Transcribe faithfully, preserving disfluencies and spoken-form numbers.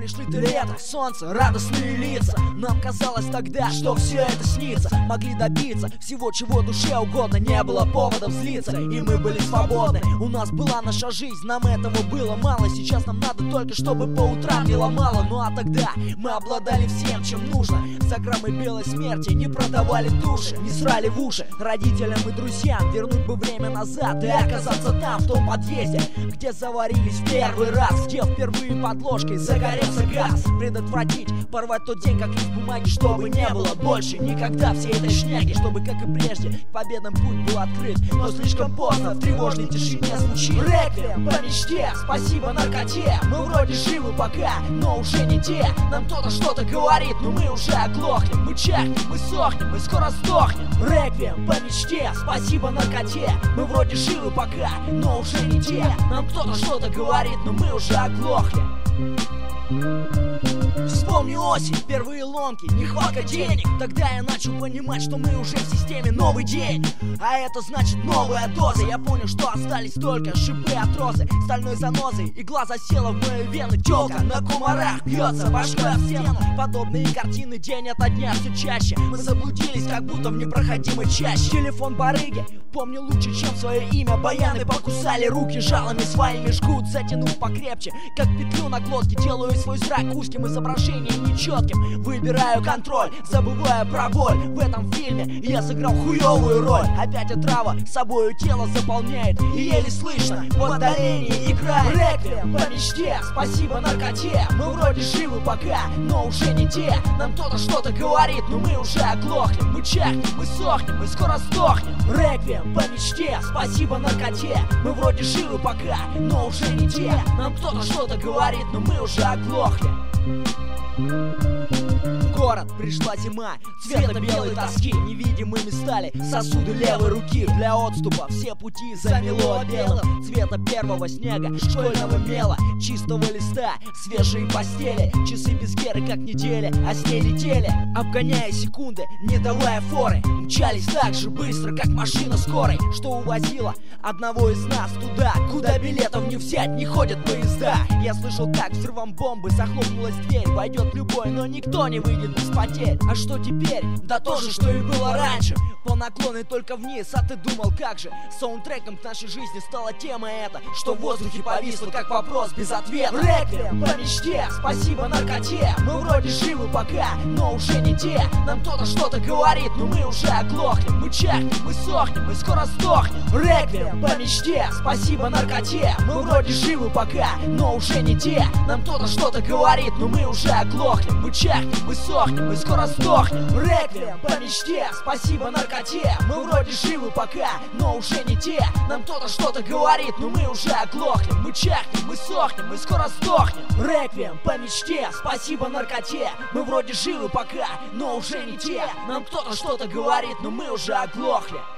пришли ты лето, солнце, радостные лица. Нам казалось тогда, что все это снится. Могли добиться всего, чего душе угодно. Не было поводов злиться, и мы были свободны. У нас была наша жизнь, нам этого было мало. Сейчас нам надо только, чтобы по утрам не ломало. Ну а тогда мы обладали всем, чем нужно. За граммы белой смерти не продавали души, не срали в уши родителям и друзьям. Вернуть бы время назад и оказаться там, в том подъезде, где заварились в первый раз, где впервые под ложкой загорелся газ. Предотвратить, порвать тот день, как лист бумаги, чтобы не было больше никогда всей этой шняги. Чтобы, как и прежде, победным путь был открыт, но слишком поздно в тревожной тишине звучит реквием по мечте, спасибо наркоте. Мы вроде живы пока, но уже не те. Нам кто-то что-то говорит, но мы уже оглохнем. Мы чахнем, мы сохнем, мы скоро сдохнем. Реквием по мечте, спасибо наркоте. Мы вроде живы пока, но уже не те. Нам кто-то что-то говорит, но мы уже оглохли. Вспомни осень, первые ломки, нехватка денег. Тогда я начал понимать, что мы уже в системе новый день. А это значит новая доза. Я понял, что остались только шипы от розы, стальной занозой, игла засела в мою вену. Тёлка на кумарах бьется башкой об стену. Подобные картины день ото дня все чаще. Мы заблудились, как будто в непроходимой чаще. Телефон барыги помню лучше, чем свое имя. Баяны покусали руки, жалами своими жгут. Затянув покрепче, как петлю на глотке, делаю свой зрак узким, изображением нечетким. Выбираю контроль, забывая про боль. В этом фильме я сыграл хуевую роль. Опять отрава собою тело заполняет, и еле слышно в отдалении играет реквием по мечте, спасибо наркоте. Мы вроде живы пока, но уже не те. Нам кто-то что-то говорит, но мы уже оглохнем. Мы чахнем, мы сохнем, мы скоро сдохнем. Реквием по мечте, спасибо наркоте. Мы вроде живы пока, но уже не те. Нам кто-то что-то говорит, но мы уже оглохли. В город пришла зима, цвета белой тоски. Невидимыми стали сосуды левой руки. Для отступа все пути замело белым цвета первого снега, школьного мела, чистого листа, свежие постели. Часы без геры, как недели, а с ней летели, обгоняя секунды, не давая форы. Мчались так же быстро, как машина скорой, что увозила одного из нас туда, куда билетов не взять, не ходят поезда. Я слышал, как взрывом бомбы захлопнулась дверь. Войдет любой, но никто не выйдет без потерь. А что теперь? Да то же, что и было раньше. По наклону только вниз, а ты думал, как же? Саундтреком к нашей жизни стала тема эта, что в воздухе повисло, как вопрос без ответа. Реквием по мечте, спасибо наркоте. Мы вроде живы пока, но уже не те. Нам кто-то что-то говорит, но мы уже оглохнем. Мы чахнем, мы сохнем, мы скоро сдохнем. Реквием по мечте, спасибо наркоте. Мы вроде живы пока, но уже не те. Нам кто-то что-то говорит, но мы уже оглохнем. Мы чахнем, мы сохнем, мы скоро сдохнем. Реквием по мечте, спасибо наркоте. Мы вроде живы пока, но уже не те. Нам кто-то что-то говорит, но мы уже оглохнем. Мы чахнем, мы сохнем, мы скоро сдохнем. Реквием по мечте, спасибо наркоте. Мы вроде живы пока, но уже не те. Нам кто-то что-то говорит, но мы уже оглохли.